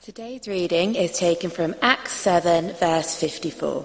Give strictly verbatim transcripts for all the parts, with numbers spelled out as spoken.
Today's reading is taken from Acts seven, verse fifty-four.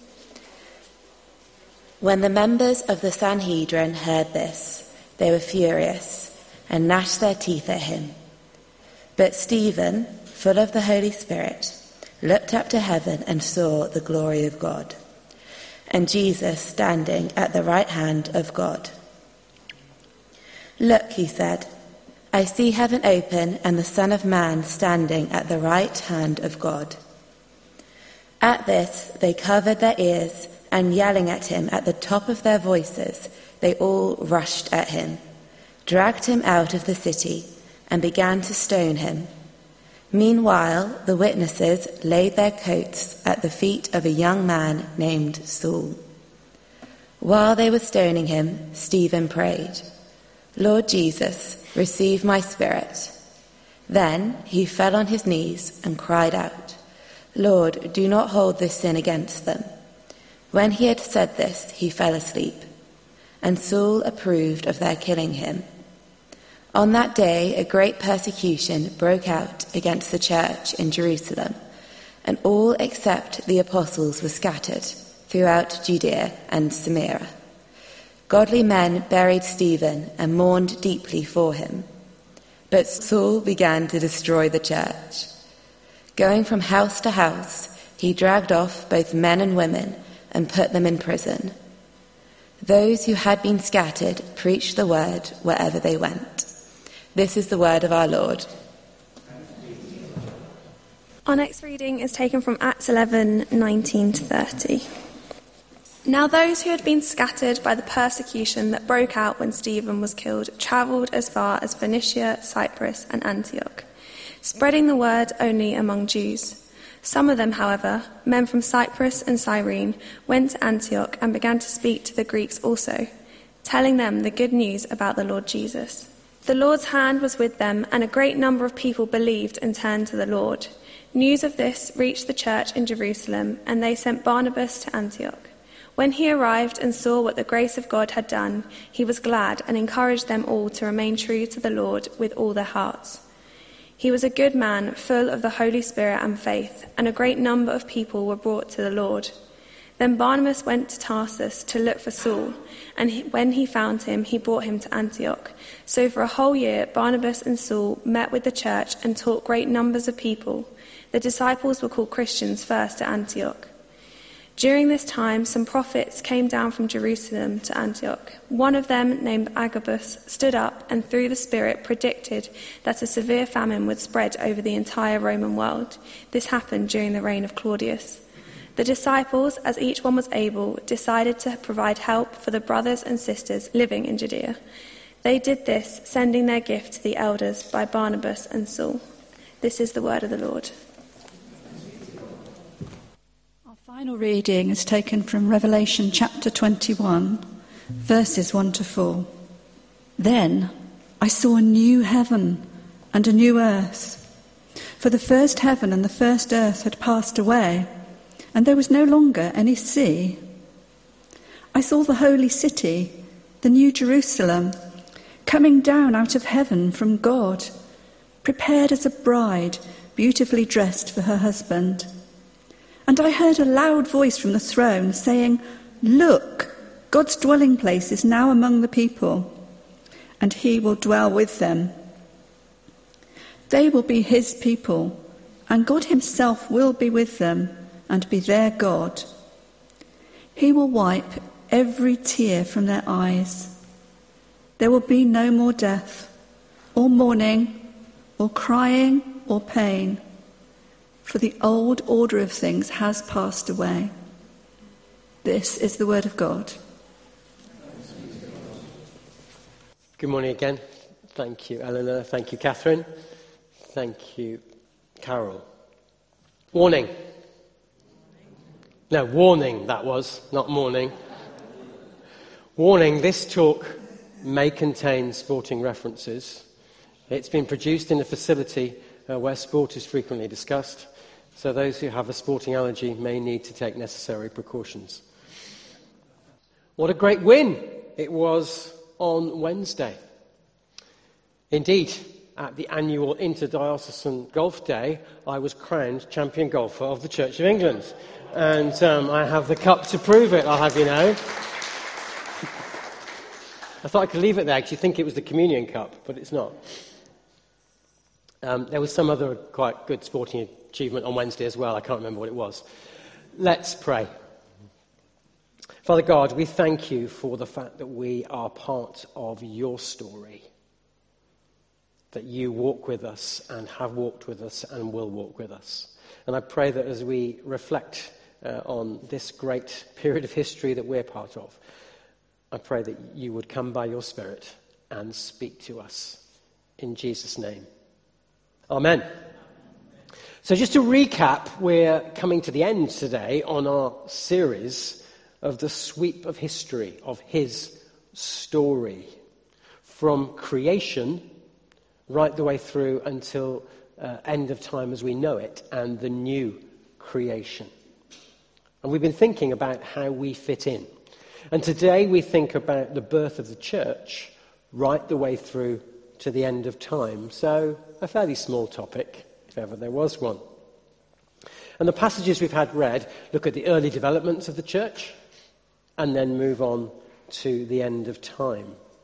When the members of the Sanhedrin heard this, they were furious and gnashed their teeth at him. But Stephen, full of the Holy Spirit, looked up to heaven and saw the glory of God, and Jesus standing at the right hand of God. "Look," he said, "I see heaven open and the Son of Man standing at the right hand of God." At this, they covered their ears, and yelling at him at the top of their voices, they all rushed at him, dragged him out of the city, and began to stone him. Meanwhile, the witnesses laid their coats at the feet of a young man named Saul. While they were stoning him, Stephen prayed, "Lord Jesus, receive my spirit." Then he fell on his knees and cried out, "Lord, do not hold this sin against them." When he had said this, he fell asleep, and Saul approved of their killing him. On that day, a great persecution broke out against the church in Jerusalem, and all except the apostles were scattered throughout Judea and Samaria. Godly men buried Stephen and mourned deeply for him. But Saul began to destroy the church. Going from house to house, he dragged off both men and women and put them in prison. Those who had been scattered preached the word wherever they went. This is the word of our Lord. Our next reading is taken from Acts eleven, nineteen to thirty. Now those who had been scattered by the persecution that broke out when Stephen was killed travelled as far as Phoenicia, Cyprus, and Antioch, spreading the word only among Jews. Some of them, however, men from Cyprus and Cyrene, went to Antioch and began to speak to the Greeks also, telling them the good news about the Lord Jesus. The Lord's hand was with them, and a great number of people believed and turned to the Lord. News of this reached the church in Jerusalem, and they sent Barnabas to Antioch. When he arrived and saw what the grace of God had done, he was glad and encouraged them all to remain true to the Lord with all their hearts. He was a good man, full of the Holy Spirit and faith, and a great number of people were brought to the Lord. Then Barnabas went to Tarsus to look for Saul, and he, when he found him, he brought him to Antioch. So for a whole year, Barnabas and Saul met with the church and taught great numbers of people. The disciples were called Christians first at Antioch. During this time, some prophets came down from Jerusalem to Antioch. One of them, named Agabus, stood up and through the Spirit predicted that a severe famine would spread over the entire Roman world. This happened during the reign of Claudius. The disciples, as each one was able, decided to provide help for the brothers and sisters living in Judea. They did this, sending their gift to the elders by Barnabas and Saul. This is the word of the Lord. Final reading is taken from Revelation chapter twenty-one, verses one to four. Then I saw a new heaven and a new earth, for the first heaven and the first earth had passed away, and there was no longer any sea. I saw the holy city, the new Jerusalem, coming down out of heaven from God, prepared as a bride, beautifully dressed for her husband. And I heard a loud voice from the throne saying, "Look, God's dwelling place is now among the people, and he will dwell with them. They will be his people, and God himself will be with them and be their God. He will wipe every tear from their eyes. There will be no more death, or mourning, or crying, or pain. For the old order of things has passed away." This is the word of God. Good morning again. Thank you, Eleanor. Thank you, Catherine. Thank you, Carol. Warning. No, warning that was, not morning. Warning, this talk may contain sporting references. It's been produced in a facility uh, where sport is frequently discussed. So those who have a sporting allergy may need to take necessary precautions. What a great win it was on Wednesday. Indeed, at the annual Interdiocesan Golf Day, I was crowned champion golfer of the Church of England. And um, I have the cup to prove it, I'll have you know. I thought I could leave it there because you think it was the communion cup, but it's not. Um, there was some other quite good sporting achievement on Wednesday as well. I can't remember what it was. Let's pray. Father God, we thank you for the fact that we are part of your story, that you walk with us and have walked with us and will walk with us. And I pray that as we reflect uh, on this great period of history that we're part of, I pray that you would come by your Spirit and speak to us. In Jesus' name. Amen. So just to recap, we're coming to the end today on our series of the sweep of history, of his story, from creation right the way through until uh, end of time as we know it, and the new creation. And we've been thinking about how we fit in. And today we think about the birth of the church right the way through to the end of time. So a fairly small topic, if ever there was one. And the passages we've had read look at the early developments of the church and then move on to the end of time.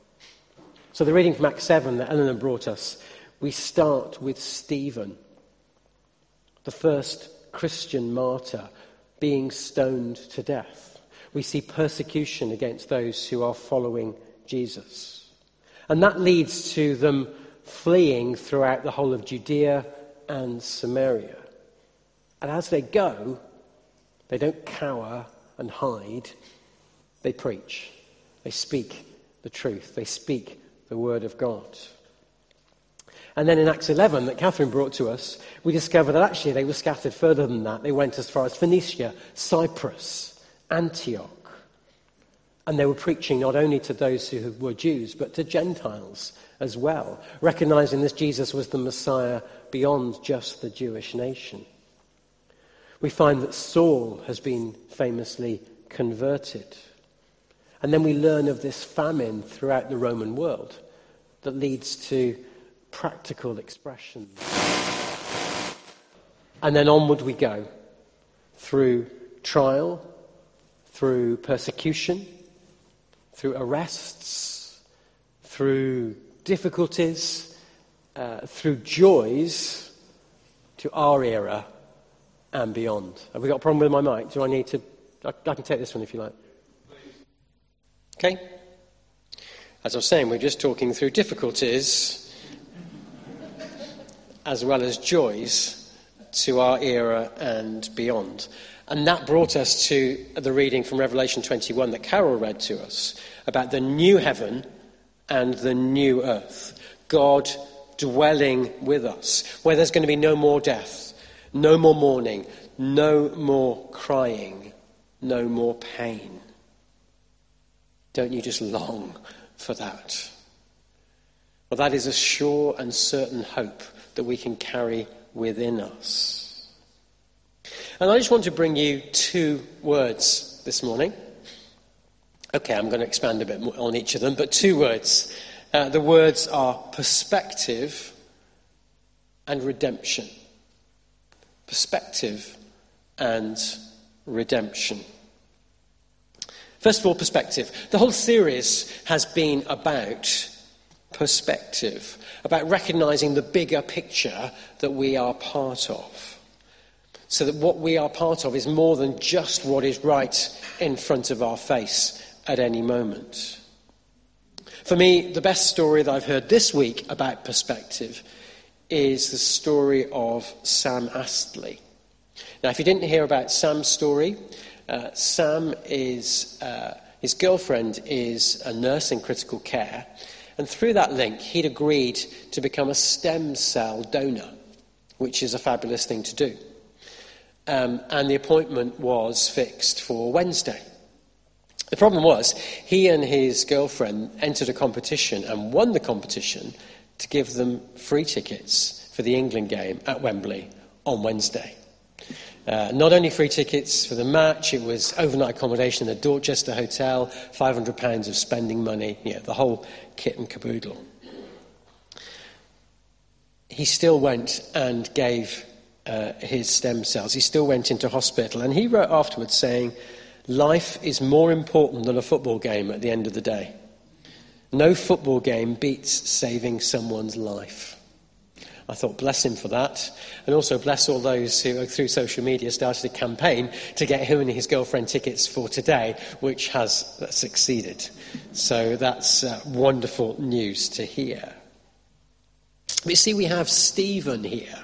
So the reading from Acts seven that Eleanor brought us, we start with Stephen, the first Christian martyr, being stoned to death. We see persecution against those who are following Jesus. And that leads to them fleeing throughout the whole of Judea and Samaria. And as they go, they don't cower and hide. They preach. They speak the truth. They speak the word of God. And then in Acts eleven that Catherine brought to us, we discover that actually they were scattered further than that. They went as far as Phoenicia, Cyprus, Antioch. And they were preaching not only to those who were Jews, but to Gentiles as well, recognizing that Jesus was the Messiah beyond just the Jewish nation. We find that Saul has been famously converted. And then we learn of this famine throughout the Roman world that leads to practical expressions. And then onward we go through trial, through persecution, through arrests, through difficulties, uh, through joys, to our era and beyond. Have we got a problem with my mic? Do I need to... I, I can take this one if you like. Okay. As I was saying, we're just talking through difficulties as well as joys to our era and beyond. And that brought us to the reading from Revelation twenty-one that Carol read to us about the new heaven and the new earth. God dwelling with us, where there's going to be no more death, no more mourning, no more crying, no more pain. Don't you just long for that? Well, that is a sure and certain hope that we can carry within us. And I just want to bring you two words this morning. Okay, I'm going to expand a bit more on each of them, but two words. Uh, the words are perspective and redemption. Perspective and redemption. First of all, perspective. The whole series has been about perspective, about recognizing the bigger picture that we are part of. So that what we are part of is more than just what is right in front of our face at any moment. For me, the best story that I've heard this week about perspective is the story of Sam Astley. Now, if you didn't hear about Sam's story, uh, Sam is, uh, his girlfriend is a nurse in critical care, and through that link, he'd agreed to become a stem cell donor, which is a fabulous thing to do. Um, and the appointment was fixed for Wednesday. The problem was, he and his girlfriend entered a competition and won the competition to give them free tickets for the England game at Wembley on Wednesday. Uh, not only free tickets for the match, it was overnight accommodation in the Dorchester Hotel, five hundred pounds of spending money, you know, the whole kit and caboodle. he still went and gave uh, his stem cells. He still went into hospital. And he wrote afterwards saying, life is more important than a football game at the end of the day. No football game beats saving someone's life. I thought, bless him for that. And also bless all those who, through social media, started a campaign to get him and his girlfriend tickets for today, which has succeeded. So that's uh, wonderful news to hear. But you see, we have Stephen here.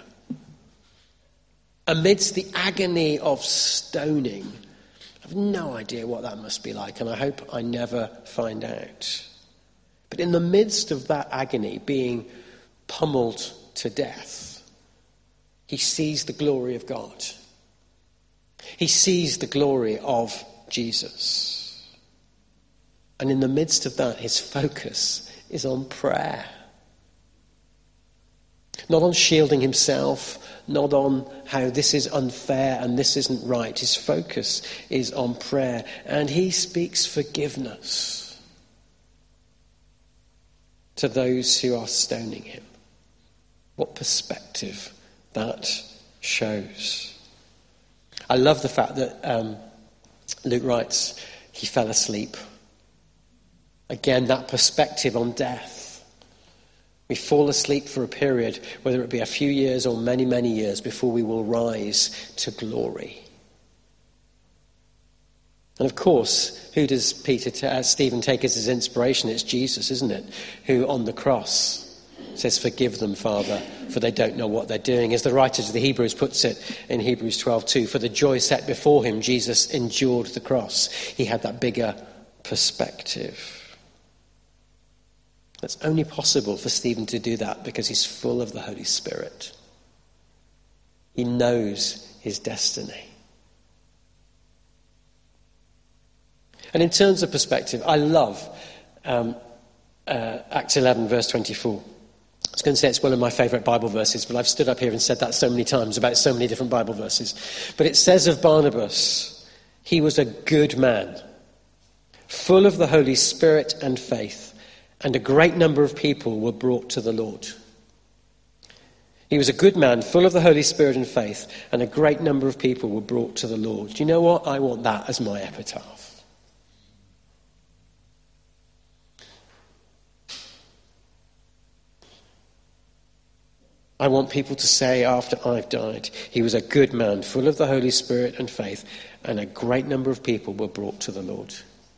Amidst the agony of stoning. I have no idea what that must be like, and I hope I never find out. But in the midst of that agony, being pummeled to death, he sees the glory of God. He sees the glory of Jesus. And in the midst of that, his focus is on prayer. Not on shielding himself, not on how this is unfair and this isn't right. His focus is on prayer. And he speaks forgiveness to those who are stoning him. What perspective that shows. I love the fact that um, Luke writes, he fell asleep. Again, that perspective on death. We fall asleep for a period, whether it be a few years or many, many years, before we will rise to glory. And of course, who does Peter, t- uh, Stephen take as his inspiration? It's Jesus, isn't it? Who on the cross says, forgive them, Father, for they don't know what they're doing. As the writer to the Hebrews puts it in Hebrews twelve two, for the joy set before him, Jesus endured the cross. He had that bigger perspective. It's only possible for Stephen to do that because he's full of the Holy Spirit. He knows his destiny. And in terms of perspective, I love um, uh, Acts eleven, verse twenty-four. I was going to say it's one of my favourite Bible verses, but I've stood up here and said that so many times about so many different Bible verses. But it says of Barnabas, he was a good man, full of the Holy Spirit and faith, and a great number of people were brought to the Lord. He was a good man, full of the Holy Spirit and faith, and a great number of people were brought to the Lord. Do you know what? I want that as my epitaph. I want people to say after I've died, he was a good man, full of the Holy Spirit and faith, and a great number of people were brought to the Lord.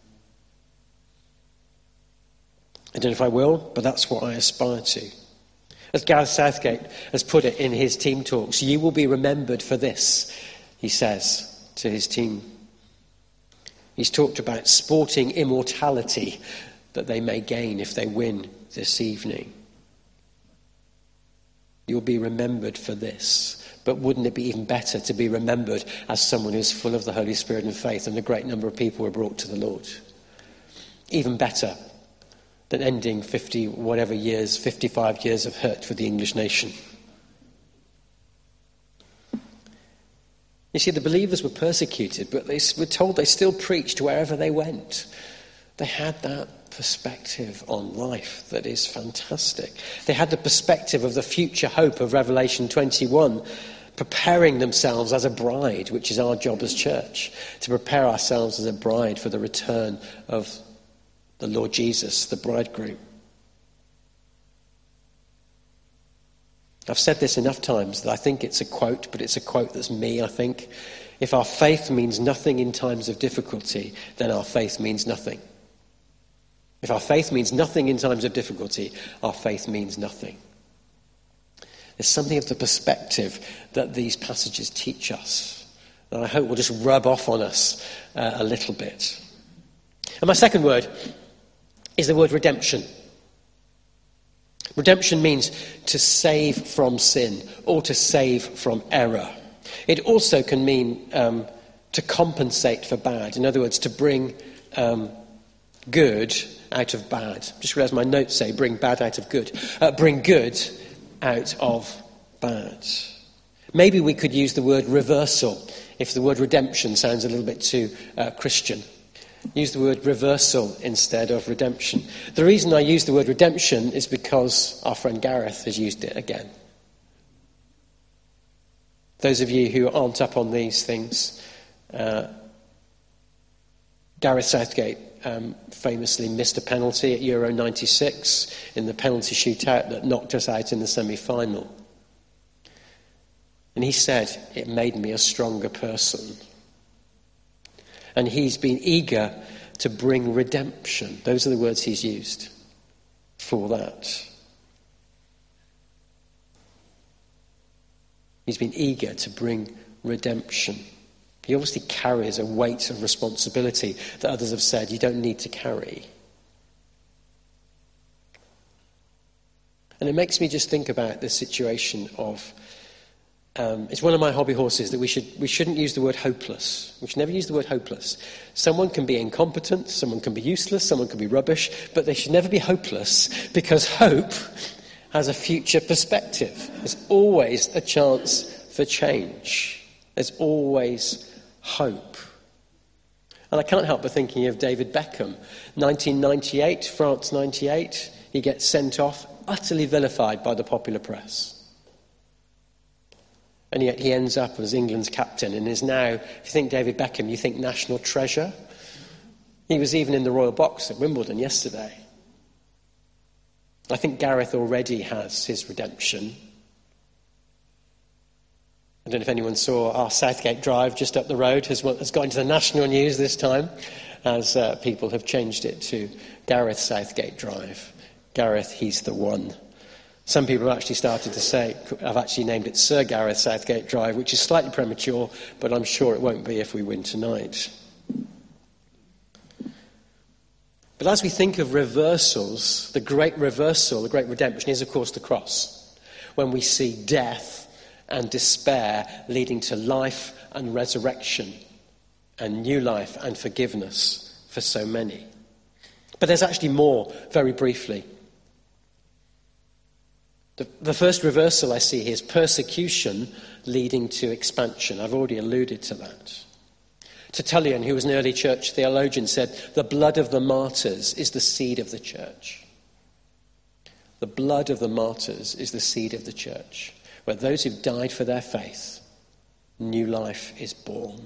I don't know if I will, but that's what I aspire to. As Gareth Southgate has put it in his team talks, you will be remembered for this, he says to his team. He's talked about sporting immortality that they may gain if they win this evening. You'll be remembered for this. But wouldn't it be even better to be remembered as someone who's full of the Holy Spirit and faith, and a great number of people were brought to the Lord? Even better than ending fifty whatever years, fifty-five years of hurt for the English nation. You see, the believers were persecuted, but they were told they still preached wherever they went. They had that perspective on life that is fantastic. They had the perspective of the future hope of Revelation twenty-one, preparing themselves as a bride, which is our job as church, to prepare ourselves as a bride for the return of the Lord Jesus, the bridegroom. I've said this enough times that I think it's a quote, but it's a quote that's me, I think. If our faith means nothing in times of difficulty, then our faith means nothing. If our faith means nothing in times of difficulty, our faith means nothing. There's something of the perspective that these passages teach us that I hope will just rub off on us uh, a little bit. And my second word is the word redemption. Redemption means to save from sin or to save from error. It also can mean um, to compensate for bad. In other words, to bring um, good out of bad. Just realised my notes say bring bad out of good. Uh, bring good out of bad. Maybe we could use the word reversal if the word redemption sounds a little bit too uh, Christian. Use the word reversal instead of redemption. The reason I use the word redemption is because our friend Gareth has used it again. Those of you who aren't up on these things, uh, Gareth Southgate um, famously missed a penalty at Euro ninety-six in the penalty shootout that knocked us out in the semi-final. And he said, it made me a stronger person. And he's been eager to bring redemption. Those are the words he's used for that. He's been eager to bring redemption. He obviously carries a weight of responsibility that others have said you don't need to carry. And it makes me just think about this situation of, um, it's one of my hobby horses that we, should, we shouldn't use the word hopeless. We should never use the word hopeless. Someone can be incompetent, someone can be useless, someone can be rubbish, but they should never be hopeless, because hope has a future perspective. There's always a chance for change. There's always hope. And I can't help but thinking of David Beckham. nineteen ninety-eight, France ninety-eight, he gets sent off, utterly vilified by the popular press. And yet he ends up as England's captain and is now, if you think David Beckham, you think national treasure. He was even in the Royal Box at Wimbledon yesterday. I think Gareth already has his redemption. I don't know if anyone saw our Southgate Drive just up the road has, has got into the national news this time, as uh, people have changed it to Gareth Southgate Drive. Gareth, he's the one. Some people have actually started to say, I've actually named it Sir Gareth Southgate Drive, which is slightly premature, but I'm sure it won't be if we win tonight. But as we think of reversals, the great reversal, the great redemption is, of course, the cross. When we see death and despair leading to life and resurrection and new life and forgiveness for so many. But there's actually more, very briefly. The, the first reversal I see here is persecution leading to expansion. I've already alluded to that. Tertullian, who was an early church theologian, said, the blood of the martyrs is the seed of the church. The blood of the martyrs is the seed of the church, where those who've died for their faith, new life is born.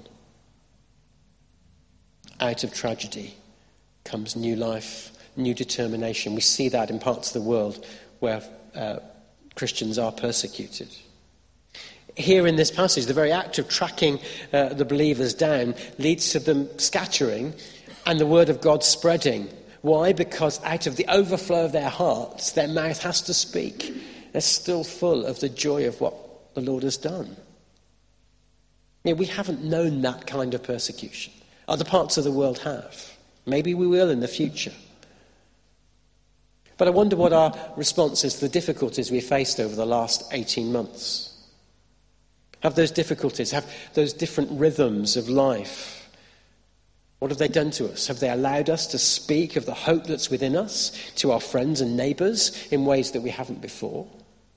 Out of tragedy comes new life, new determination. We see that in parts of the world where uh, Christians are persecuted. Here in this passage, the very act of tracking uh, the believers down leads to them scattering and the word of God spreading. Why? Because out of the overflow of their hearts, their mouth has to speak. They're still full of the joy of what the Lord has done. You know, we haven't known that kind of persecution. Other parts of the world have. Maybe we will in the future. But I wonder what our response is to the difficulties we faced over the last eighteen months. Have those difficulties, have those different rhythms of life, what have they done to us? Have they allowed us to speak of the hope that's within us to our friends and neighbours in ways that we haven't before?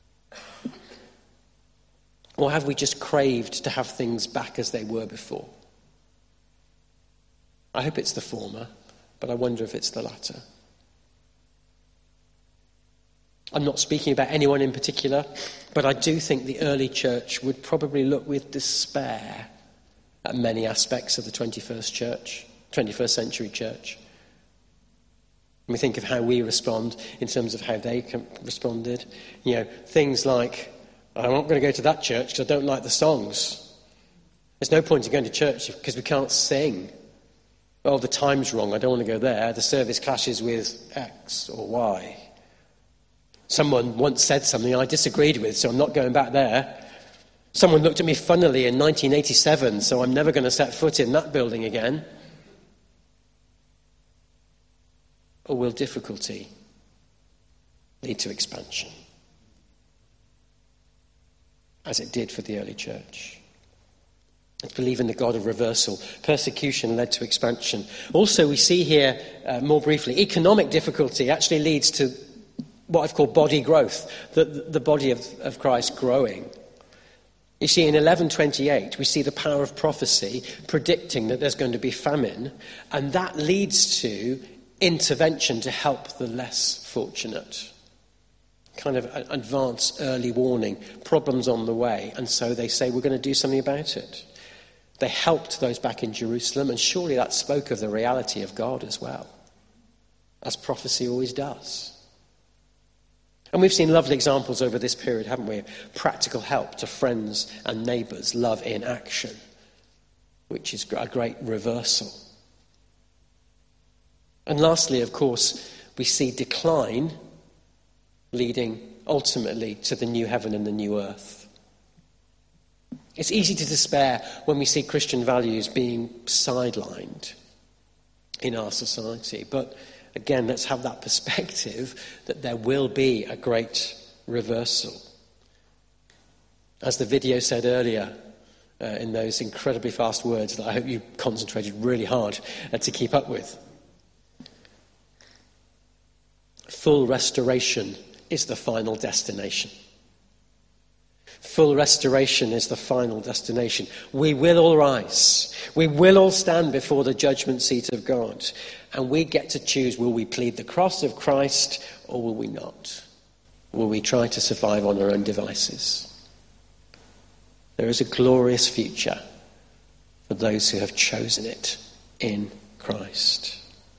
Or have we just craved to have things back as they were before? I hope it's the former, but I wonder if it's the latter. I'm not speaking about anyone in particular, but I do think the early church would probably look with despair at many aspects of the twenty-first church, twenty-first century church. And we think of how we respond in terms of how they responded. You know, things like, I'm not going to go to that church because I don't like the songs. There's no point in going to church because we can't sing. Oh, the time's wrong, I don't want to go there. The service clashes with X or Y. Someone once said something I disagreed with, so I'm not going back there. Someone looked at me funnily in nineteen eighty-seven, so I'm never going to set foot in that building again. Or will difficulty lead to expansion? As it did for the early church. Let's believe in the God of reversal. Persecution led to expansion. Also, we see here, uh, more briefly, economic difficulty actually leads to what I've called body growth, the, the body of, of Christ growing. You see, in eleven twenty-eight, we see the power of prophecy predicting that there's going to be famine, and that leads to intervention to help the less fortunate. kind of advance early warning, problems on the way, and so they say, we're going to do something about it. They helped those back in Jerusalem, and surely that spoke of the reality of God as well, as prophecy always does. And we've seen lovely examples over this period, haven't we? Practical help to friends and neighbours, love in action, which is a great reversal. And lastly, of course, we see decline leading ultimately to the new heaven and the new earth. It's easy to despair when we see Christian values being sidelined in our society. But again, let's have that perspective that there will be a great reversal. As the video said earlier, uh, in those incredibly fast words that I hope you concentrated really hard uh, to keep up with. Full restoration is the final destination. Full restoration is the final destination. We will all rise. We will all stand before the judgment seat of God. And we get to choose, will we plead the cross of Christ or will we not? Will we try to survive on our own devices? There is a glorious future for those who have chosen it in Christ.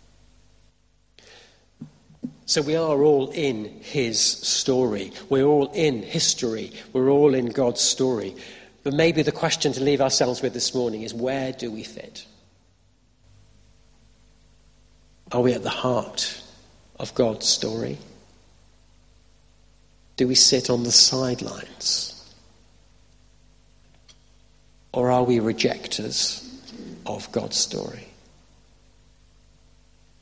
So we are all in his story. We're all in history. We're all in God's story. But maybe the question to leave ourselves with this morning is, where do we fit? Are we at the heart of God's story? Do we sit on the sidelines? Or are we rejectors of God's story?